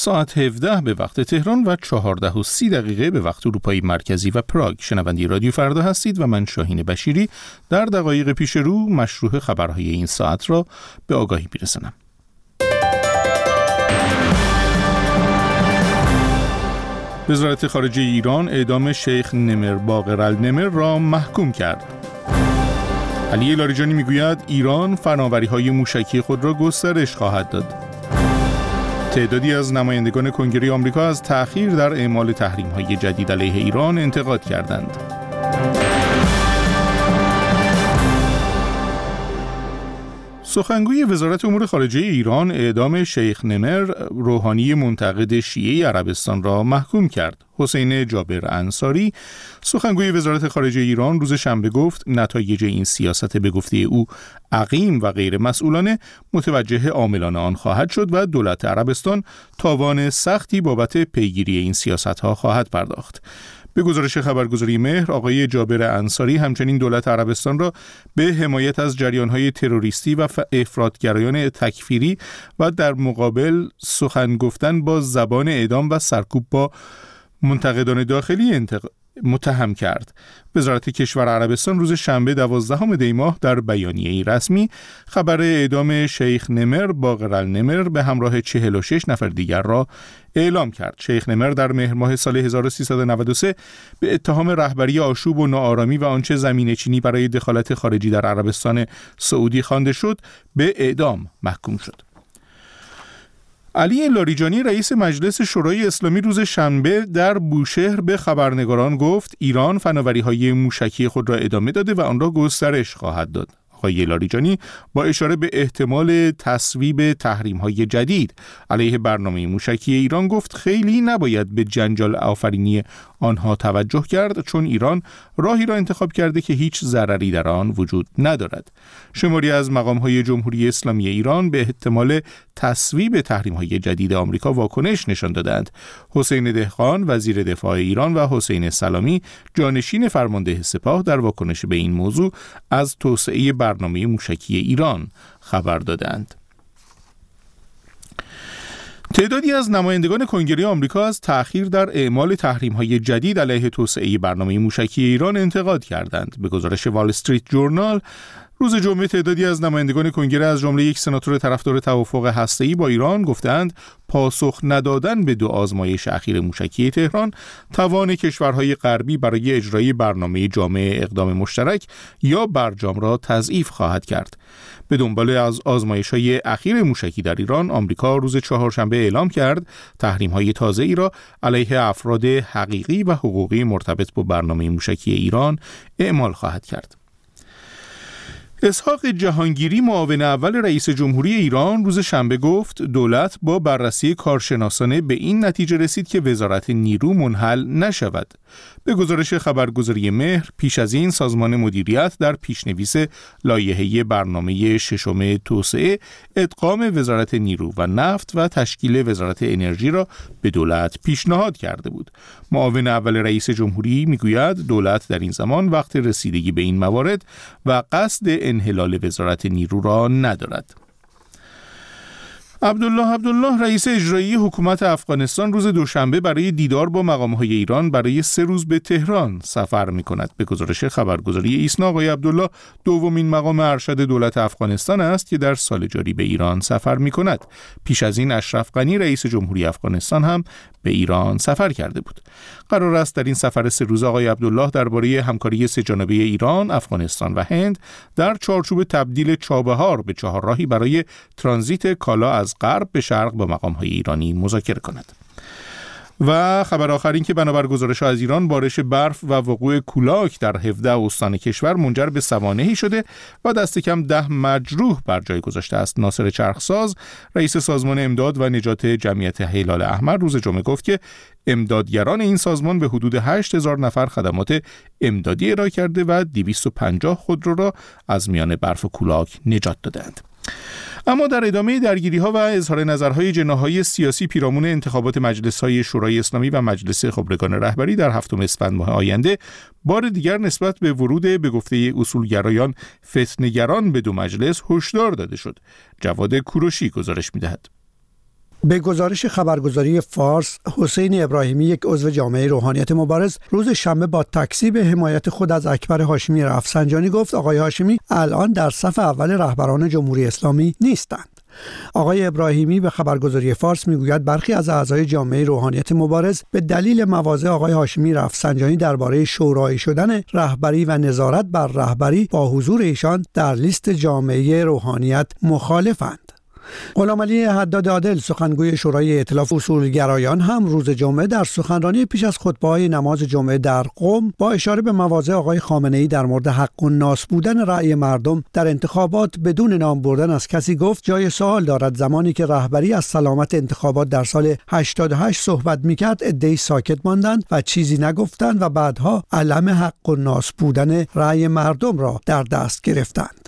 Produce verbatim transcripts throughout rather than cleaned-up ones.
ساعت هفده به وقت تهران و چهارده و سی دقیقه به وقت اروپای مرکزی و پراگ. شنونده رادیو فردا هستید و من شاهین بشیری در دقایق پیش رو مشروح خبرهای این ساعت را به آگاهی می‌رسانم. وزارت خارجه ایران اعدام شیخ نمر باقر النمر را محکوم کرد. علی لاریجانی میگوید ایران فناوری‌های موشکی خود را گسترش خواهد داد. تعدادی از نمایندگان کنگره آمریکا از تأخیر در اعمال تحریم‌های جدید علیه ایران انتقاد کردند. سخنگوی وزارت امور خارجه ایران اعدام شیخ نمر روحانی منتقد شیعه عربستان را محکوم کرد. حسین جابر انصاری سخنگوی وزارت خارجه ایران روز شنبه گفت نتایج این سیاست به گفته او عقیم و غیر مسئولانه متوجه عاملان آن خواهد شد و دولت عربستان تاوان سختی بابت پیگیری این سیاست‌ها خواهد پرداخت. به گزارش خبرگزاری مهر، آقای جابر انصاری همچنین دولت عربستان را به حمایت از جریان‌های تروریستی و افراطگرایان تکفیری و در مقابل سخن گفتن با زبان اعدام و سرکوب با منتقدان داخلی انتق... متهم کرد. وزارت کشور عربستان روز شنبه دوازدهم دی ماه در بیانیه‌ای رسمی خبر اعدام شیخ نمر باقر النمر به همراه چهل و شش نفر دیگر را اعلام کرد. شیخ نمر در مهر ماه سال هزار و سیصد و نود و سه به اتهام رهبری آشوب و ناآرامی و آنچه زمینه‌چینی برای دخالت خارجی در عربستان سعودی خوانده شد به اعدام محکوم شد. علی لاریجانی رئیس مجلس شورای اسلامی روز شنبه در بوشهر به خبرنگاران گفت ایران فناوری‌های موشکی خود را ادامه داده و آن را گسترش خواهد داد. آقای لاریجانی با اشاره به احتمال تصویب تحریم‌های جدید علیه برنامه موشکی ایران گفت خیلی نباید به جنجال آفرینی آنها توجه کرد چون ایران راهی را انتخاب کرده که هیچ ضرری در آن وجود ندارد. شماری از مقام‌های جمهوری اسلامی ایران به احتمال تصویب تحریم‌های جدید آمریکا واکنش نشان دادند. حسین دهقان وزیر دفاع ایران و حسین سلامی جانشین فرمانده سپاه در واکنش به این موضوع از توسعه برنامه موشکی ایران خبر دادند. تعدادی از نمایندگان کنگره آمریکا از تأخیر در اعمال تحریم‌های جدید علیه توسعه برنامه موشکی ایران انتقاد کردند. به گزارش وال استریت جورنال روز جمعه تعدادی از نمایندگان کنگره از جمله یک سناتور طرفدار توافق هسته‌ای با ایران گفتند پاسخ ندادن به دو آزمایش اخیر موشکی تهران توان کشورهای غربی برای اجرای برنامه جامع اقدام مشترک یا برجام را تضعیف خواهد کرد. به دنبال از آزمایش‌های اخیر موشکی در ایران، آمریکا روز چهارشنبه اعلام کرد تحریم‌های تازه‌ای را علیه افراد حقیقی و حقوقی مرتبط با برنامه موشکی ایران اعمال خواهد کرد. اسحاق جهانگیری معاون اول رئیس جمهوری ایران روز شنبه گفت دولت با بررسی کارشناسانه به این نتیجه رسید که وزارت نیرو منحل نشود. به گزارش خبرگزاری مهر پیش از این سازمان مدیریت در پیشنویس لایحه برنامه ششم توسعه ادغام وزارت نیرو و نفت و تشکیل وزارت انرژی را به دولت پیشنهاد کرده بود. معاون اول رئیس جمهوری میگوید دولت در این زمان وقت رسیدگی به این موارد و قصد انحلال وزارت نیرو را ندارد. عبدالله عبدالله رئیس اجرایی حکومت افغانستان روز دوشنبه برای دیدار با مقام‌های ایران برای سه روز به تهران سفر می‌کند. به گزارش خبرگزاری ایسنا آقای عبدالله دومین مقام ارشد دولت افغانستان است که در سال جاری به ایران سفر می‌کند. پیش از این اشرف غنی رئیس جمهوری افغانستان هم به ایران سفر کرده بود. قرار است در این سفر سه روزه آقای عبدالله درباره همکاری سه‌جانبه ایران، افغانستان و هند در چارچوب تبدیل چابهار به چهارراهی برای ترانزیت کالا از غرب به شرق با مقام‌های ایرانی مذاکره کند. و خبر آخر این که بنابر گزارش از ایران بارش برف و وقوع کولاک در هفده استان کشور منجر به سوانحی شده و دست کم ده مجروح بر جای گذاشته است. ناصر چرخساز رئیس سازمان امداد و نجات جمعیت هلال احمر روز جمعه گفت که امدادگران این سازمان به حدود هشت هزار نفر خدمات امدادی ارائه کرده و دویست و پنجاه خودرو را از میان برف و کولاک نجات دادند. اما در ادامه درگیری‌ها و اظهار نظرهای جناح‌های سیاسی پیرامون انتخابات مجلس‌های شورای اسلامی و مجلس خبرگان رهبری در هفتم اسفند ماه آینده، بار دیگر نسبت به ورود به گفته اصولگرایان فتنه‌گران به دو مجلس هشدار داده شد. جواد کوروشی گزارش می‌دهد. به گزارش خبرگزاری فارس، حسین ابراهیمی، یک عضو جامعه روحانیت مبارز، روز شنبه با تاکسی به حمایت خود از اکبر هاشمی رفسنجانی گفت آقای هاشمی الان در صف اول رهبران جمهوری اسلامی نیستند. آقای ابراهیمی به خبرگزاری فارس میگوید برخی از اعضای جامعه روحانیت مبارز به دلیل مواضع آقای هاشمی رفسنجانی درباره شورایی شدن رهبری و نظارت بر رهبری با حضور ایشان در لیست جامعه روحانیت مخالفند. غلامعلی حداد عادل، سخنگوی شورای ائتلاف اصولگرایان، هم روز جمعه در سخنرانی پیش از خطبه‌های نماز جمعه در قم با اشاره به مواضع آقای خامنه‌ای در مورد حق و ناس بودن رأی مردم در انتخابات بدون نام بردن از کسی گفت جای سوال دارد زمانی که رهبری از سلامت انتخابات در سال هشتاد و هشت صحبت می‌کرد عده‌ای ساکت ماندند و چیزی نگفتند و بعدها علم حق و ناس بودن رأی مردم را در دست گرفتند.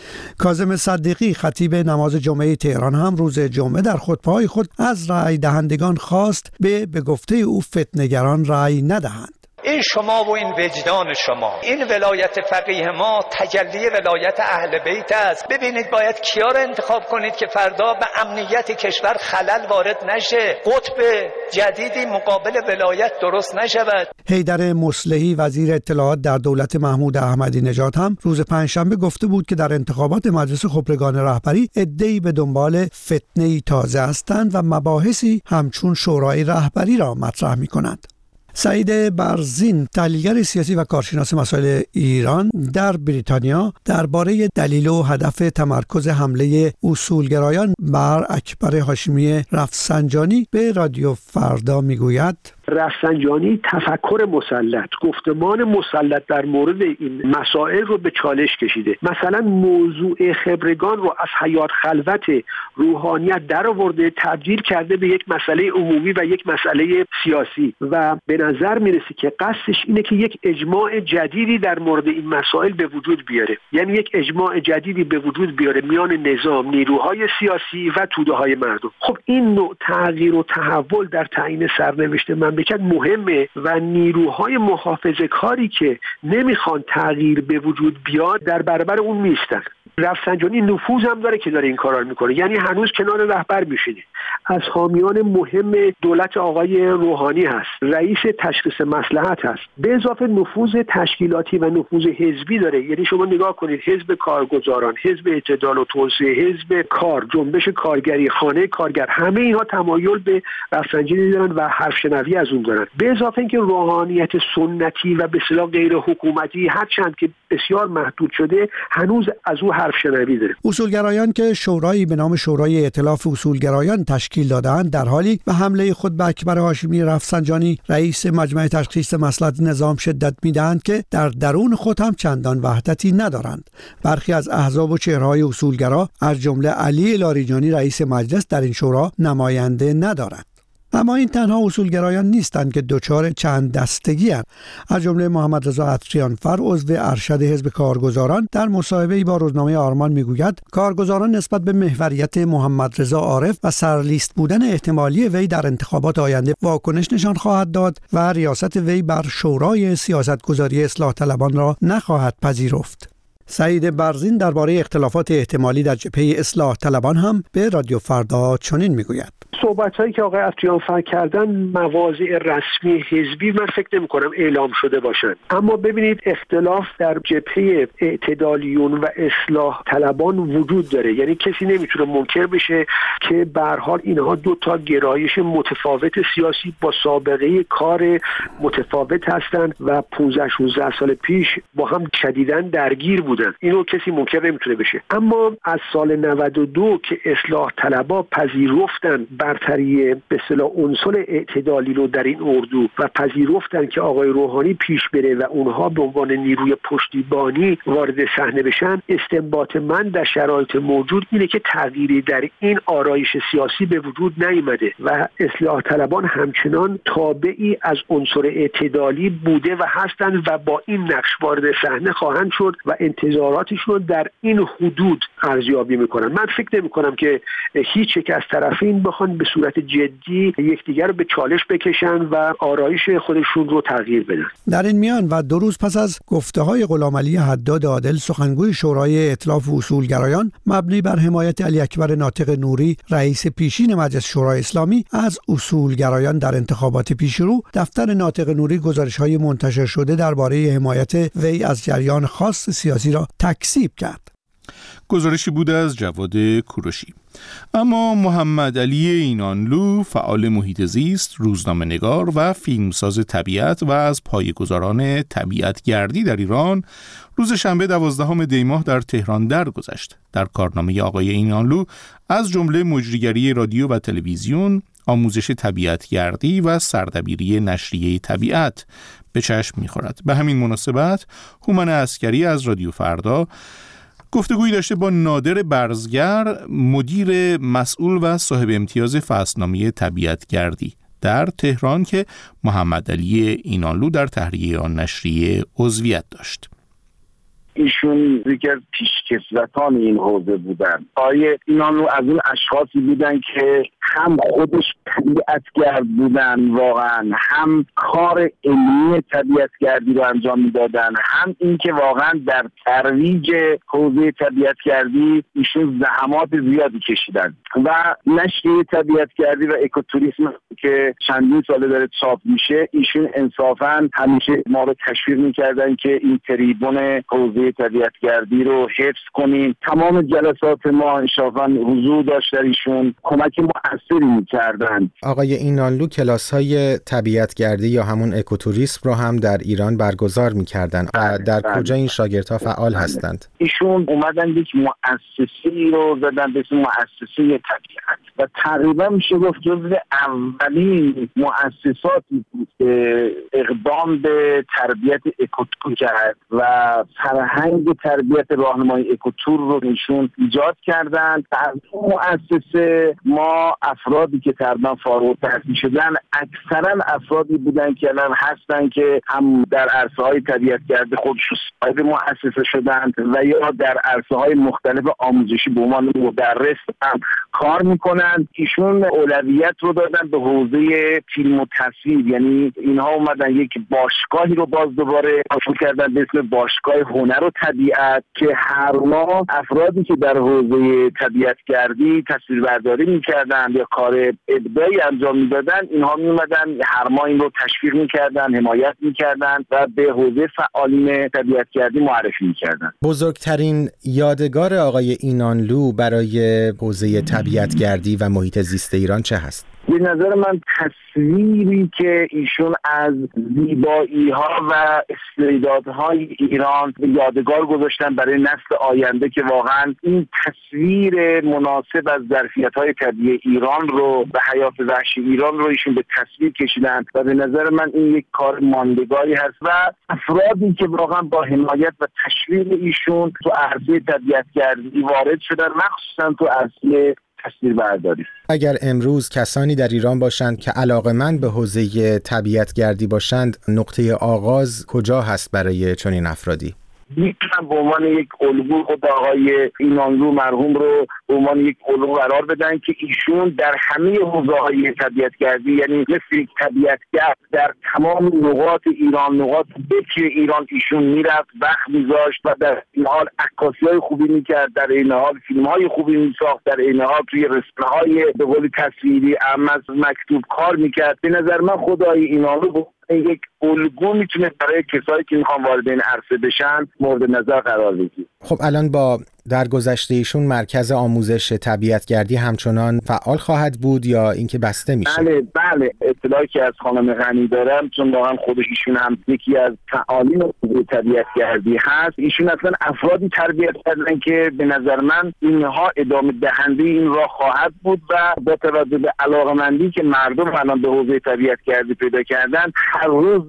کاظم صدیقی، خطیب نماز جمعه تهران، هم روز جمعه در خطبه‌های خود از رأی دهندگان خواست به به گفته او فتنه‌گران رأی ندهند. این شما و این وجدان شما، این ولایت فقیه ما تجلی ولایت اهل بیت است. ببینید باید کیا رو انتخاب کنید که فردا به امنیت کشور خلل وارد نشه، قطب جدیدی مقابل ولایت درست نشود. حیدر مصلحی، وزیر اطلاعات در دولت محمود احمدی نژاد، هم روز پنجشنبه گفته بود که در انتخابات مجلس خبرگان رهبری عده‌ای به دنبال فتنه‌ای تازه هستند و مباحثی همچون شورای رهبری را مطرح می‌کنند. سعید برزین، تحلیلگر سیاسی و کارشناس مسائل ایران در بریتانیا، درباره دلیل و هدف تمرکز حمله اصولگرایان بر اکبر هاشمی رفسنجانی به رادیو فردا میگوید رفسنجانی تفکر مسلط، گفتمان مسلط در مورد این مسائل رو به چالش کشیده. مثلا موضوع خبرگان رو از حیات خلوت روحانیت در آورده، تبدیل کرده به یک مسئله عمومی و یک مسئله سیاسی و به نظر میرسه که قصدش اینه که یک اجماع جدیدی در مورد این مسائل به وجود بیاره، یعنی یک اجماع جدیدی به وجود بیاره میان نظام، نیروهای سیاسی و توده‌های مردم. خب این نوع تغییر و تحول در تعیین سرنوشت مملکت مهمه و نیروهای محافظه کاری که نمیخوان تغییر به وجود بیاد در برابر اون میستن. رفسنجانی نفوذ هم داره که داره این کارا رو میکنه، یعنی هنوز کنار رهبر میشینه، از حامیان مهم دولت آقای روحانی هست، رئیس تشخیص مصلحت هست، به اضافه نفوذ تشکیلاتی و نفوذ حزبی داره. یعنی شما نگاه کنید حزب کارگزاران، حزب اعتدال و توسعه، حزب کار، جنبش کارگری، خانه کارگر، همه اینها تمایل به رفسنجانی دارن و حرف شنوی از اون دارن. به اضافه اینکه روحانیت سنتی و به اصطلاح غیر حکومتی هرچند که بسیار محدود شده هنوز از او حرف شنوی داره. اصولگرایان که شورایی به نام شورای ائتلاف اصولگرایان تشکیل دادند در حالی به حمله خود به اکبر هاشمی رفسنجانی رئیس مجمع تشخیص مصلحت نظام شدت میدهند که در درون خود هم چندان وحدتی ندارند. برخی از احزاب و چهره‌های اصولگرا از جمله علی لاریجانی رئیس مجلس در این شورا نماینده ندارد. اما این تنها اصولگرایان نیستند که دچار چند دستگی هستند. از جمله محمد رضا عطریانفر، عضو ارشد حزب کارگزاران، در مصاحبه‌ای با روزنامه آرمان میگوید کارگزاران نسبت به محوریت محمد رضا عارف و سرلیست بودن احتمالی وی در انتخابات آینده واکنش نشان خواهد داد و ریاست وی بر شورای سیاستگذاری اصلاح طلبان را نخواهد پذیرفت. سعید برزین درباره اختلافات احتمالی در جبهه اصلاح طلبان هم به رادیو فردا چنین میگوید: صحبت‌هایی که آقای عطریانفر کردن مواضع رسمی حزبی من فکر نمی‌کنم اعلام شده باشند، اما ببینید اختلاف در جبهه اعتدالیون و اصلاح طلبان وجود داره. یعنی کسی نمیتونه منکر بشه که به هر حال اینها دو تا گرایش متفاوت سیاسی با سابقه کار متفاوت هستند و پانزده شانزده سال پیش با هم شدیداً درگیر بودن. اینو کسی منکر نمیتونه بشه. اما از سال نود و دو که اصلاح طلبا پذیرفتن برتری به اصطلاح عنصر اعتدالی رو در این اردو و پذیرفتن که آقای روحانی پیش بره و اونها به عنوان نیروی پشتیبانی وارد صحنه بشن، استنباط من در شرایط موجود اینه که تغییری در این آرایش سیاسی به وجود نیامده و اصلاح طلبان همچنان تابعی از عنصر اعتدالی بوده و هستند و با این نقش وارد صحنه خواهند شد و انتظاراتشون در این حدود ارزیابی میکنن. من فکر نمی کنم که هیچ یک از طرفین بخوان به صورت جدی یکدیگر رو به چالش بکشن و آرایش خودشون رو تغییر بدن. در این میان و دو روز پس از گفته‌های غلامعلی حداد عادل، سخنگوی شورای ائتلاف اصولگرایان مبنی بر حمایت علی اکبر ناطق نوری، رئیس پیشین مجلس شورای اسلامی از اصولگرایان در انتخابات پیشرو، دفتر ناطق نوری گزارش‌های منتشر شده درباره حمایت وی از جریان خاص سیاسی را تکذیب کرد. گزارشی بود از جواد کوروشی. اما محمد علی اینانلو، فعال محیط زیست، روزنامه‌نگار و فیلمساز طبیعت و از پایه‌گذاران طبیعتگردی در ایران، روز شنبه دوازدهم دی ماه در تهران درگذشت. در کارنامه آقای اینانلو از جمله مجریگری رادیو و تلویزیون، آموزش طبیعتگردی و سردبیری نشریه طبیعت به چشم می‌خورد. به همین مناسبت هومن عسکری از رادیو فردا گفتگویی داشته با نادر برزگر، مدیر مسئول و صاحب امتیاز فصلنامه طبیعتگردی در تهران که محمد علی اینانلو در تهیه آن نشریه عضویت داشت. ایشون یکی از پیشکسوتان این حوزه بودن. آیه اینانلو از اون اشخاصی بودن که هم خودش طبیعتگرد بودن واقعا، هم کار علمی طبیعتگردی رو انجام میدادن، هم اینکه واقعا در ترویج حوزه طبیعتگردی ایشون زحمات زیادی کشیدن و نشریه طبیعتگردی و اکوتوریسم که چندین ساله داره چاپ میشه، ایشون انصافا همیشه ما رو تشویق میکردن که این تریبون حوزه طبیعتگردی رو حفظ کنیم. تمام جلسات ما انصافا حضور داشت در ایشون، کمک مؤثری میکردن. آقای اینانلو کلاس‌های طبیعتگردی یا همون اکوتوریسم رو هم در ایران برگزار میکردن و در کجا این شاگردها فعال هستند؟ ایشون اومدن یک مؤسسه‌ای رو زدن به اسم مؤسسه طبیعت و تقریبا میشه گفت جزو اولین مؤسساتی بود که اقدام به تربیت اکوتور کرد و فرهنگ تربیت راهنمای اکوتور رو ایشون ایجاد کردن. از اون مؤسسه ما افرادی که تقریبا فارغ التحصیل شدن اکثرا افرادی بودن که الان هستن که هم در عرصه‌های طبیعتگردی خودشون صاحب مؤسسه شدن و یا در عرصه‌های مختلف آموزشی به عنوان مدرس هم کار میکنن. ایشون اولویت رو دادن به حوزه فیلم و تصویر، یعنی اینها اومدن یک باشگاهی رو باز دوباره شروع کردن به اسم باشگاه هنر و طبیعت که هر ماه افرادی که در حوزه طبیعتگردی تصویربرداری میکردن یا کار ابداعی انجام میدادن، اینها میومدن هر ماه این رو تشویق میکردن، حمایت میکردن و به حوزه فعالین طبیعتگردی معرفی میکردن. بزرگترین یادگار آقای اینانلو برای حوزه طبیعتگردی و محیط زیست ایران چه هست؟ به نظر من تصویری که ایشون از زیبایی ها و استعدادهای ایران یادگار گذاشتن برای نسل آینده که واقعا این تصویر مناسب از ظرفیت های طبیعی ایران رو و حیات وحشی ایران رو ایشون به تصویر کشیدن و به نظر من این یک کار ماندگاری هست و افرادی که واقعا با حمایت و تشویق ایشون تو عرصه طبیعتگردی وارد شدن، مخصوصا تو عرصه تصویربرداری. اگر امروز کسانی در ایران باشند که علاقه‌مند به حوزه طبیعتگردی باشند، نقطه آغاز کجا هست برای چنین افرادی؟ میتونم به عنوان یک الگو خود آقای اینانلو مرحوم رو به عنوان یک الگو قرار بدن که ایشون در همه حوزه‌های طبیعتگردی، یعنی مثل یک طبیعتگرد در تمام نقاط ایران، نقاط بکر ایران ایشون میرفت، وقت میذاشت و در این حال عکاسی‌های خوبی میکرد، در این حال فیلم‌های خوبی میساخت، در این حال توی رسانه‌های به قول تصویری اما از مکتوب کار میکرد. به نظر من خدای اینانلو یک الگو میتونه برای کسایی که میخوان وارد این عرصه بشن مورد نظر قرار بگیره. خب الان با درگذشته ایشون مرکز آموزش طبیعتگردی همچنان فعال خواهد بود یا اینکه بسته میشه؟ بله بله، اطلاعی که از خانم غنی دارم، چون واقعا خود ایشون هم یکی از فعالین طبیعتگردی هست، ایشون اصلا افرادی تربیت کردن که به نظر من اینها ادامه دهنده این راه خواهد بود و با توجه به علاقه‌مندی که مردم الان به حوزه طبیعتگردی پیدا کردن، هر روز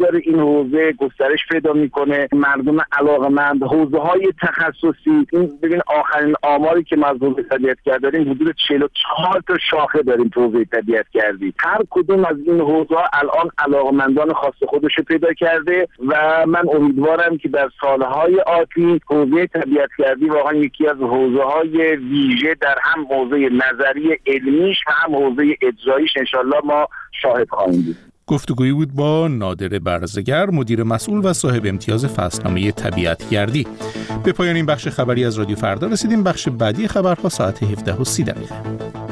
داره این حوزه گسترش پیدا میکنه، مردم علاقه‌مند، حوزه‌های تخصصی. این ببین آخرین آماری که ما از حوزه طبیعت‌گردی داریم حدود چهل و چهار تا شاخه داریم تو حوزه طبیعت‌گردی. هر کدوم از این حوزه‌ها الان علاقه‌مندان خاص خودش پیدا کرده و من امیدوارم که در سالهای آتی حوزه طبیعت‌گردی واقعا یکی از حوزه‌های ویژه در هم حوزه نظری علمیش و هم حوزه اجراییش انشالله ما شاهد خواهیم بود. گفتگویی بود با نادر برزگر، مدیر مسئول و صاحب امتیاز فصلنامه طبیعت‌گردی. به پایان این بخش خبری از رادیو فردا رسیدیم. بخش بعدی خبرها ساعت هفده و سی دقیقه.